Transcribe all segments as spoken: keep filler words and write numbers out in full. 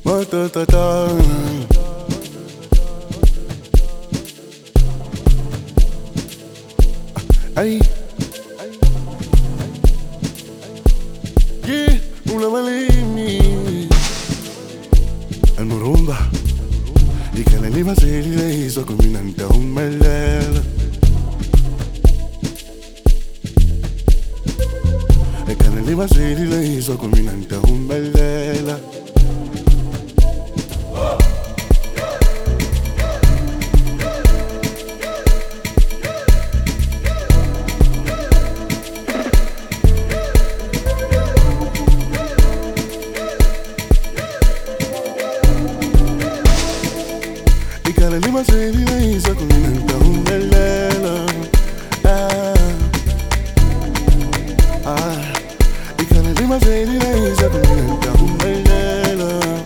Matatata. Ay, yeah, una malini المرومبا دي كان اللي ما زي ليسكم من عندهم ملالة كان اللي ما زي ليسكم من عندهم ملالة كان اللي ما زي ليسكم من عندهم ملالة كان اللي ما زي ليسكم من عندهم ملالة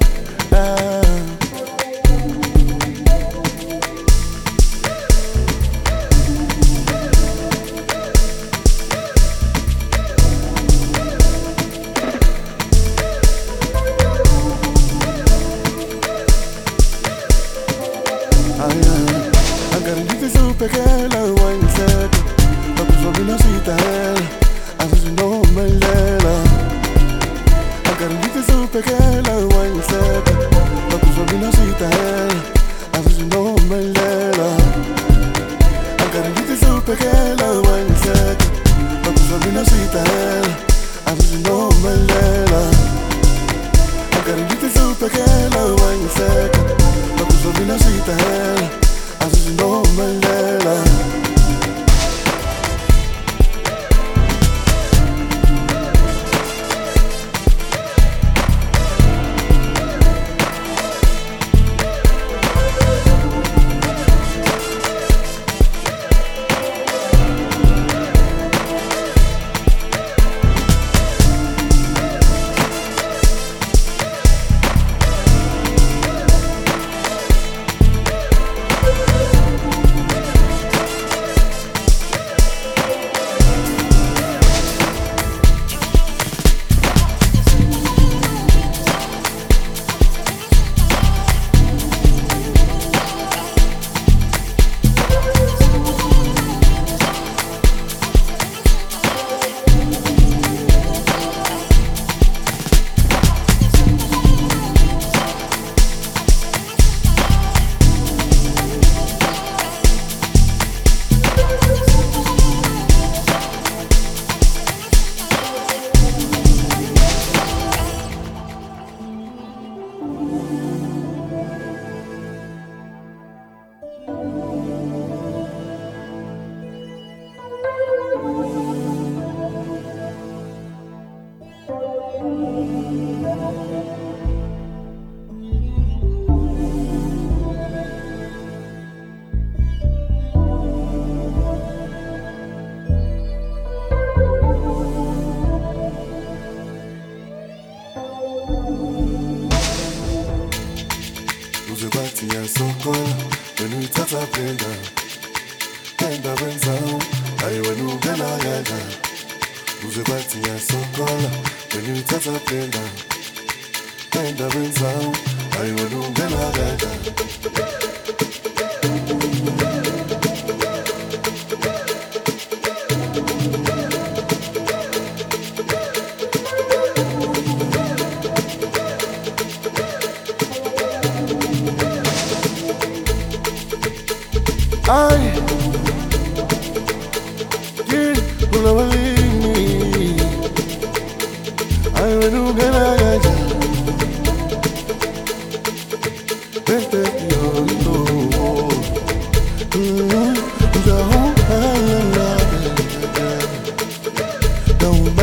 Agarrite su pequeña guanceta, pa' tu sobrinacita él, asesino melela. Agarrite su pequeña guanceta, pa' tu sobrinacita él, asesino melela. Agarrite su pequeña guanceta, pa' tu sobrinacita él, asesino melela. Agarrite su pequeña guanceta, pa' tu sobrinacita él. Asesino Mandela. Uzebatia sokola, when we tata penda, penda benzao, ayo when we gana yaga. Uzebatia sokola, when we tata penda, penda benzao, ayo when we gana yaga. Ay, yeah, una malini. Ay, when you get a gaja, vete yo yo. Hmm, don't